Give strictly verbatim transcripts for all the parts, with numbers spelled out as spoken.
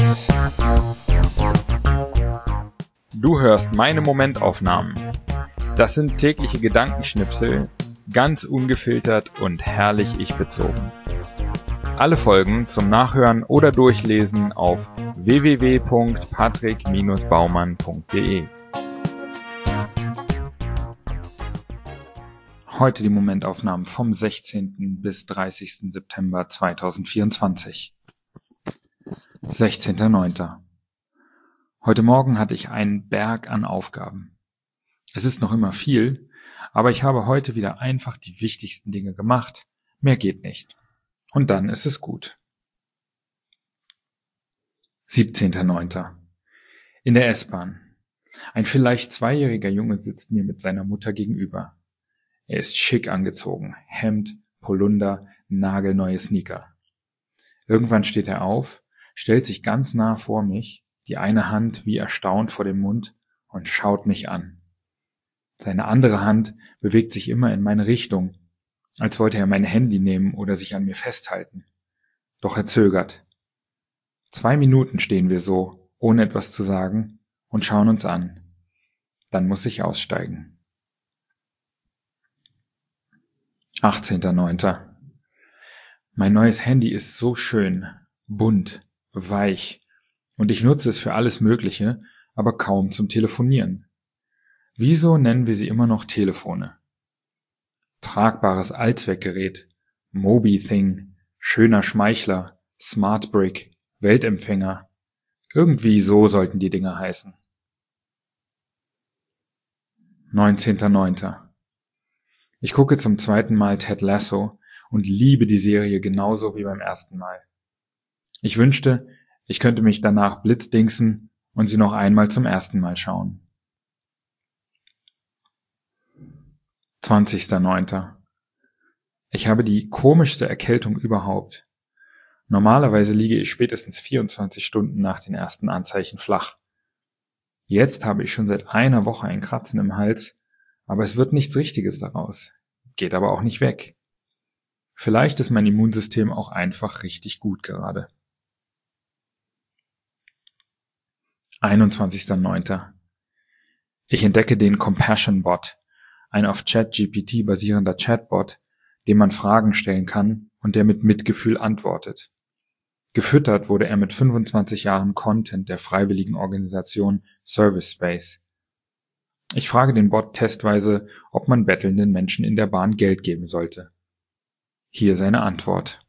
Du hörst meine Momentaufnahmen. Das sind tägliche Gedankenschnipsel, ganz ungefiltert und herrlich ich-bezogen. Alle Folgen zum Nachhören oder Durchlesen auf w w w punkt patrick Bindestrich baumann punkt d e. Heute die Momentaufnahmen vom sechzehnten bis dreißigsten September zweitausendvierundzwanzig. sechzehnter neunter Heute Morgen hatte ich einen Berg an Aufgaben. Es ist noch immer viel, aber ich habe heute wieder einfach die wichtigsten Dinge gemacht. Mehr geht nicht. Und dann ist es gut. siebzehnter neunter In der S-Bahn. Ein vielleicht zweijähriger Junge sitzt mir mit seiner Mutter gegenüber. Er ist schick angezogen, Hemd, Polunder, nagelneue Sneaker. Irgendwann steht er auf, stellt sich ganz nah vor mich, die eine Hand wie erstaunt vor dem Mund und schaut mich an. Seine andere Hand bewegt sich immer in meine Richtung, als wollte er mein Handy nehmen oder sich an mir festhalten. Doch er zögert. Zwei Minuten stehen wir so, ohne etwas zu sagen, und schauen uns an. Dann muss ich aussteigen. achtzehnter neunter Mein neues Handy ist so schön, bunt, weich, und ich nutze es für alles Mögliche, aber kaum zum Telefonieren. Wieso nennen wir sie immer noch Telefone? Tragbares Allzweckgerät, Mobi-Thing, schöner Schmeichler, Smart Brick, Weltempfänger. Irgendwie so sollten die Dinger heißen. neunzehnter neunter Ich gucke zum zweiten Mal Ted Lasso und liebe die Serie genauso wie beim ersten Mal. Ich wünschte, ich könnte mich danach blitzdingsen und sie noch einmal zum ersten Mal schauen. zwanzigster neunter Ich habe die komischste Erkältung überhaupt. Normalerweise liege ich spätestens vierundzwanzig Stunden nach den ersten Anzeichen flach. Jetzt habe ich schon seit einer Woche ein Kratzen im Hals, aber es wird nichts Richtiges daraus. Geht aber auch nicht weg. Vielleicht ist mein Immunsystem auch einfach richtig gut gerade. einundzwanzigster neunter Ich entdecke den Compassion Bot, ein auf ChatGPT basierender Chatbot, dem man Fragen stellen kann und der mit Mitgefühl antwortet. Gefüttert wurde er mit fünfundzwanzig Jahren Content der freiwilligen Organisation Service Space. Ich frage den Bot testweise, ob man bettelnden Menschen in der Bahn Geld geben sollte. Hier seine Antwort.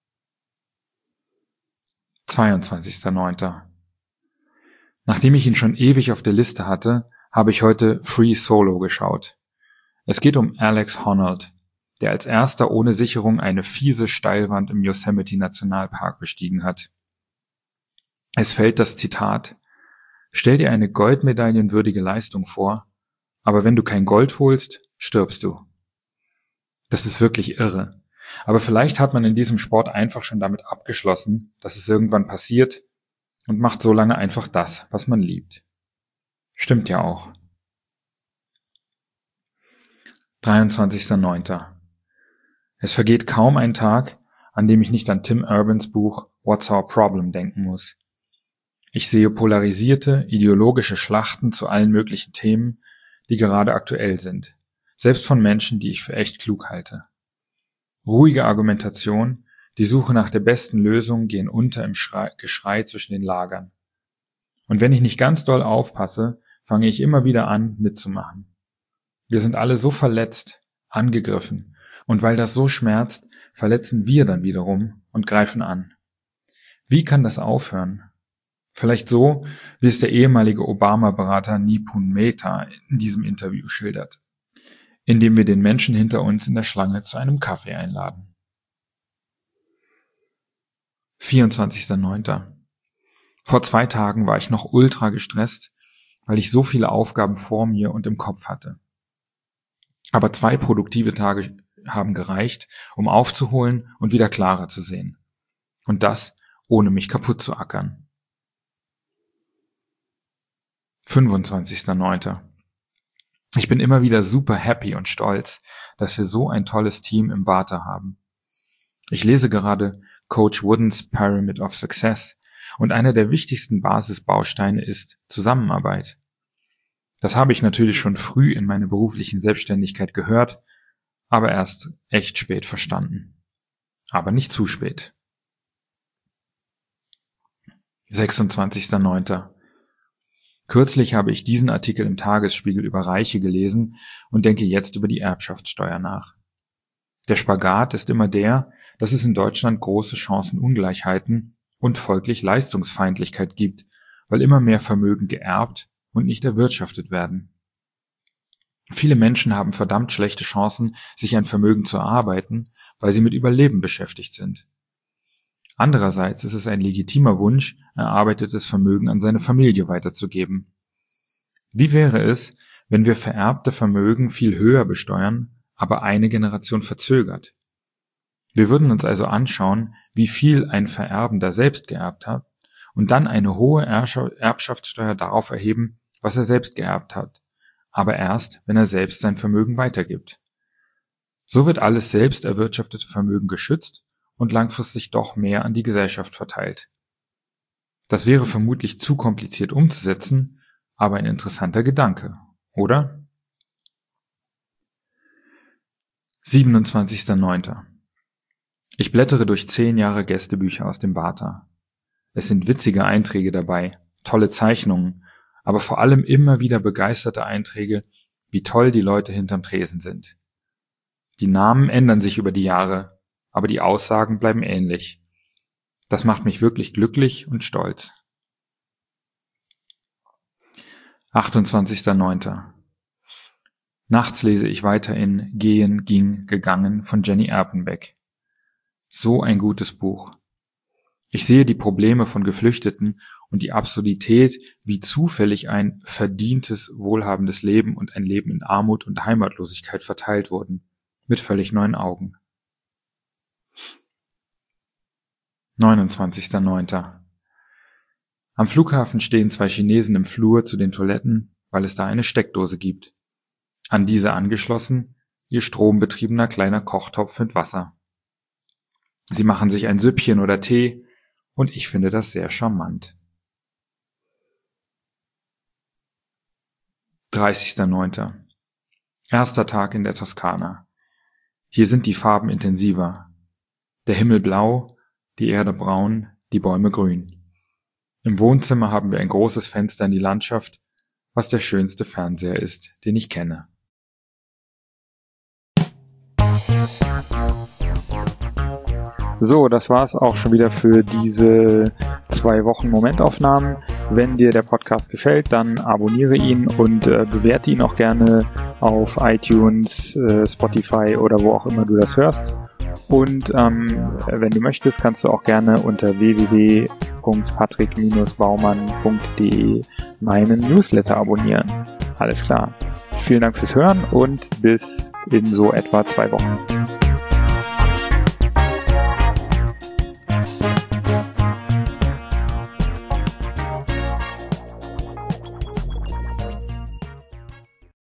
zweiundzwanzigster neunter Nachdem ich ihn schon ewig auf der Liste hatte, habe ich heute Free Solo geschaut. Es geht um Alex Honnold, der als erster ohne Sicherung eine fiese Steilwand im Yosemite Nationalpark bestiegen hat. Es fällt das Zitat: Stell dir eine goldmedaillenwürdige Leistung vor, aber wenn du kein Gold holst, stirbst du. Das ist wirklich irre. Aber vielleicht hat man in diesem Sport einfach schon damit abgeschlossen, dass es irgendwann passiert, und macht so lange einfach das, was man liebt. Stimmt ja auch. dreiundzwanzigster neunter Es vergeht kaum ein Tag, an dem ich nicht an Tim Urbans Buch What's Our Problem denken muss. Ich sehe polarisierte, ideologische Schlachten zu allen möglichen Themen, die gerade aktuell sind, selbst von Menschen, die ich für echt klug halte. Ruhige Argumentation, die Suche nach der besten Lösung gehen unter im Schrei- Geschrei zwischen den Lagern. Und wenn ich nicht ganz doll aufpasse, fange ich immer wieder an, mitzumachen. Wir sind alle so verletzt, angegriffen, und weil das so schmerzt, verletzen wir dann wiederum und greifen an. Wie kann das aufhören? Vielleicht so, wie es der ehemalige Obama-Berater Nipun Mehta in diesem Interview schildert, indem wir den Menschen hinter uns in der Schlange zu einem Kaffee einladen. vierundzwanzigster neunter Vor zwei Tagen war ich noch ultra gestresst, weil ich so viele Aufgaben vor mir und im Kopf hatte. Aber zwei produktive Tage haben gereicht, um aufzuholen und wieder klarer zu sehen. Und das, ohne mich kaputt zu ackern. fünfundzwanzigster neunter Ich bin immer wieder super happy und stolz, dass wir so ein tolles Team im Bata haben. Ich lese gerade Coach Woodens Pyramid of Success und einer der wichtigsten Basisbausteine ist Zusammenarbeit. Das habe ich natürlich schon früh in meiner beruflichen Selbstständigkeit gehört, aber erst echt spät verstanden. Aber nicht zu spät. sechsundzwanzigster neunter Kürzlich habe ich diesen Artikel im Tagesspiegel über Reiche gelesen und denke jetzt über die Erbschaftssteuer nach. Der Spagat ist immer der, dass es in Deutschland große Chancenungleichheiten und folglich Leistungsfeindlichkeit gibt, weil immer mehr Vermögen geerbt und nicht erwirtschaftet werden. Viele Menschen haben verdammt schlechte Chancen, sich ein Vermögen zu erarbeiten, weil sie mit Überleben beschäftigt sind. Andererseits ist es ein legitimer Wunsch, erarbeitetes Vermögen an seine Familie weiterzugeben. Wie wäre es, wenn wir vererbte Vermögen viel höher besteuern, aber eine Generation verzögert? Wir würden uns also anschauen, wie viel ein Vererbender selbst geerbt hat und dann eine hohe Erbschaftssteuer darauf erheben, was er selbst geerbt hat, aber erst, wenn er selbst sein Vermögen weitergibt. So wird alles selbst erwirtschaftete Vermögen geschützt und langfristig doch mehr an die Gesellschaft verteilt. Das wäre vermutlich zu kompliziert umzusetzen, aber ein interessanter Gedanke, oder? siebenundzwanzigster neunter Ich blättere durch zehn Jahre Gästebücher aus dem Bata. Es sind witzige Einträge dabei, tolle Zeichnungen, aber vor allem immer wieder begeisterte Einträge, wie toll die Leute hinterm Tresen sind. Die Namen ändern sich über die Jahre, aber die Aussagen bleiben ähnlich. Das macht mich wirklich glücklich und stolz. achtundzwanzigster neunter Nachts lese ich weiter in Gehen, ging, gegangen von Jenny Erpenbeck. So ein gutes Buch. Ich sehe die Probleme von Geflüchteten und die Absurdität, wie zufällig ein verdientes, wohlhabendes Leben und ein Leben in Armut und Heimatlosigkeit verteilt wurden, mit völlig neuen Augen. neunundzwanzigster neunter Am Flughafen stehen zwei Chinesen im Flur zu den Toiletten, weil es da eine Steckdose gibt. An diese angeschlossen ihr strombetriebener kleiner Kochtopf mit Wasser. Sie machen sich ein Süppchen oder Tee und ich finde das sehr charmant. dreißigster neunter Erster Tag in der Toskana. Hier sind die Farben intensiver. Der Himmel blau, die Erde braun, die Bäume grün. Im Wohnzimmer haben wir ein großes Fenster in die Landschaft, was der schönste Fernseher ist, den ich kenne. So, das war's auch schon wieder für diese zwei Wochen Momentaufnahmen. Wenn dir der Podcast gefällt, dann abonniere ihn und äh, bewerte ihn auch gerne auf iTunes, äh, Spotify oder wo auch immer du das hörst. Und ähm, wenn du möchtest, kannst du auch gerne unter w w w punkt patrick baumann punkt d e meinen Newsletter abonnieren. Alles klar. Vielen Dank fürs Hören und bis in so etwa zwei Wochen.